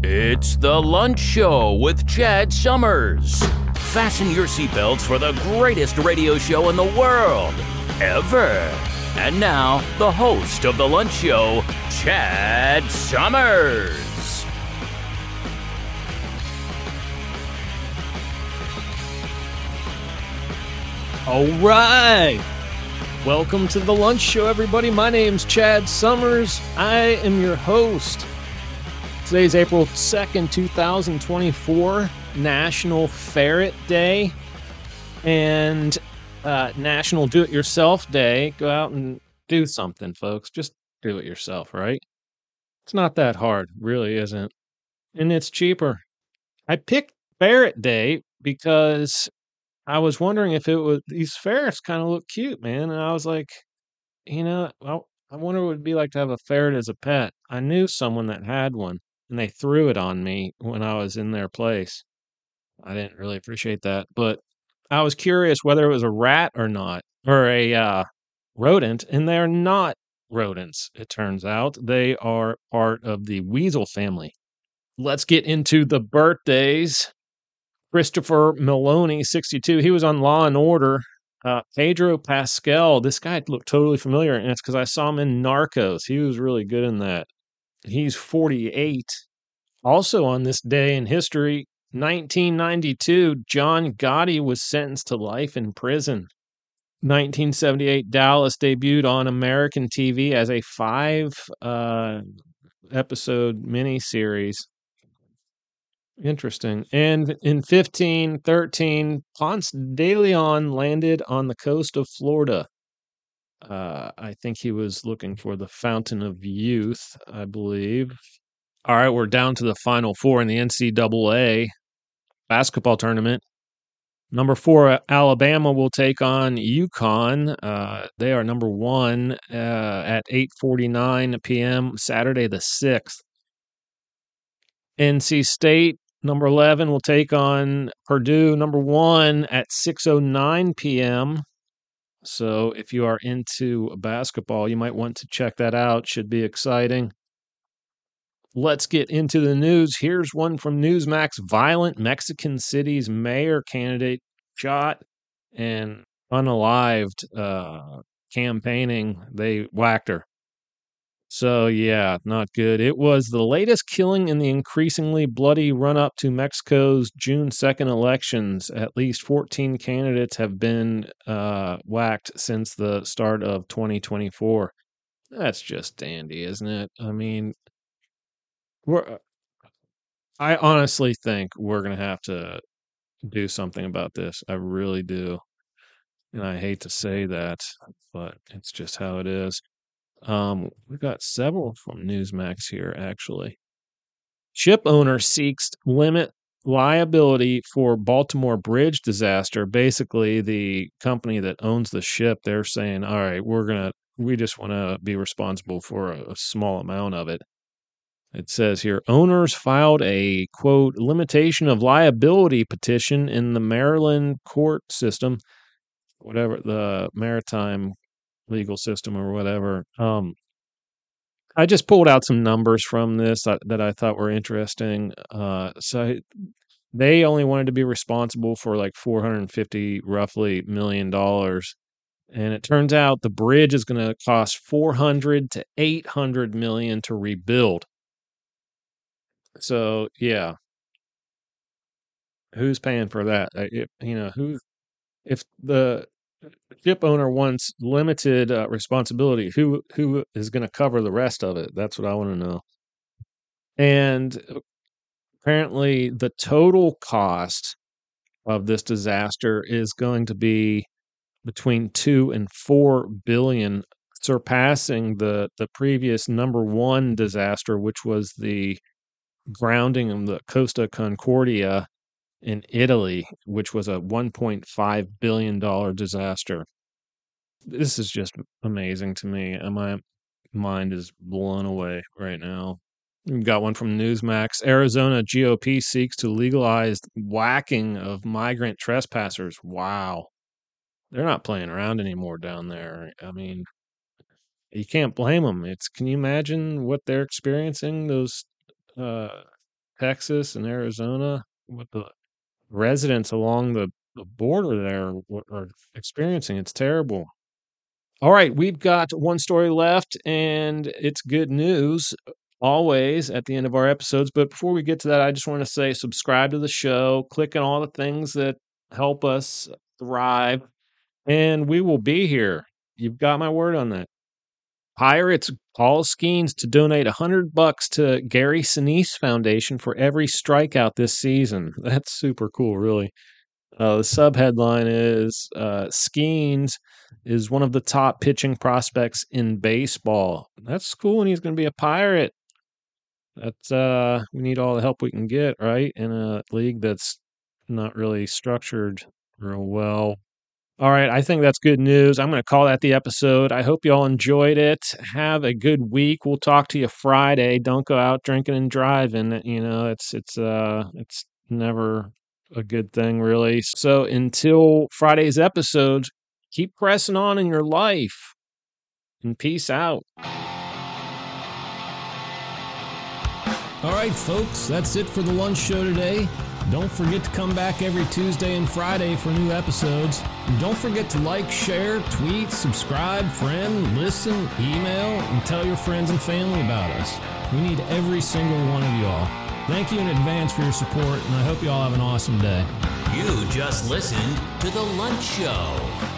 It's the Lunch Show with Chad Summers. Fasten your seatbelts for the greatest radio show in the world, ever. And now, the host of the Lunch Show, Chad Summers. All right. Welcome to the Lunch Show, everybody. My name's Chad Summers. I am your host. Today's April 2nd, 2024, National Ferret Day and National Do-It-Yourself Day. Go out and do something, folks. Just do it yourself, right? It's not that hard, really isn't. And it's cheaper. I picked Ferret Day because I was wondering if it was, these ferrets kind of look cute, man. And I was like, well, I wonder what it would be like to have a ferret as a pet. I knew someone that had one, and they threw it on me when I was in their place. I didn't really appreciate that, but I was curious whether it was a rat or not, or a rodent, and they're not rodents, it turns out. They are part of the weasel family. Let's get into the birthdays. Christopher Meloni, 62. He was on Law and Order. Pedro Pascal. This guy looked totally familiar, and it's because I saw him in Narcos. He was really good in that. He's 48. Also on this day in history, 1992, John Gotti was sentenced to life in prison. 1978, Dallas debuted on American TV as a 5-episode miniseries. Interesting. And in 1513, Ponce de Leon landed on the coast of Florida. I think he was looking for the Fountain of Youth, I believe. All right, we're down to the Final Four in the NCAA basketball tournament. Number 4, Alabama will take on UConn. They are number 1 at 8:49 p.m. Saturday the 6th. NC State, number 11, will take on Purdue, number 1, at 6:09 p.m. So if you are into basketball, you might want to check that out. Should be exciting. Let's get into the news. Here's one from Newsmax. Violent Mexican City's mayor candidate shot and unalived campaigning. They whacked her. So, yeah, not good. It was the latest killing in the increasingly bloody run-up to Mexico's June 2nd elections. At least 14 candidates have been whacked since the start of 2024. That's just dandy, isn't it? I mean, I honestly think we're going to have to do something about this. I really do. And I hate to say that, but it's just how it is. We've got several from Newsmax here, actually. Ship owner seeks limit liability for Baltimore Bridge disaster. Basically, the company that owns the ship, they're saying, all right, we just want to be responsible for a small amount of it. It says here, owners filed a, quote, limitation of liability petition in the Maryland court system, whatever, the maritime legal system or whatever. I just pulled out some numbers from this that I thought were interesting. So they only wanted to be responsible for like $450 roughly million. And it turns out the bridge is going to cost $400 to $800 million to rebuild. So yeah, who's paying for that? If the ship owner wants limited responsibility, who is going to cover the rest of it? That's what I want to know. And apparently, the total cost of this disaster is going to be between 2 and 4 billion, surpassing the previous number 1 disaster, which was the grounding of the Costa Concordia in Italy, which was a $1.5 billion disaster. This is just amazing to me. And my mind is blown away right now. We've got one from Newsmax. Arizona GOP seeks to legalize whacking of migrant trespassers. Wow. They're not playing around anymore down there. I mean, you can't blame them. Can you imagine what they're experiencing? Those Texas and Arizona, what the residents along the border there are experiencing. It's terrible. All right, we've got one story left, and it's good news always at the end of our episodes. But before we get to that, I just want to say subscribe to the show, click on all the things that help us thrive, and we will be here. You've got my word on that. Pirates Paul Skeens to donate $100 to Gary Sinise Foundation for every strikeout this season. That's super cool, really. The sub-headline is Skeens is one of the top pitching prospects in baseball. That's cool, and he's going to be a Pirate. That's we need all the help we can get, right? In a league that's not really structured real well. All right, I think that's good news. I'm going to call that the episode. I hope you all enjoyed it. Have a good week. We'll talk to you Friday. Don't go out drinking and driving. You know, it's never a good thing, really. So until Friday's episode, keep pressing on in your life, and peace out. All right, folks, that's it for the lunch show today. Don't forget to come back every Tuesday and Friday for new episodes. And don't forget to like, share, tweet, subscribe, friend, listen, email, and tell your friends and family about us. We need every single one of you all. Thank you in advance for your support, and I hope you all have an awesome day. You just listened to The Lunch Show.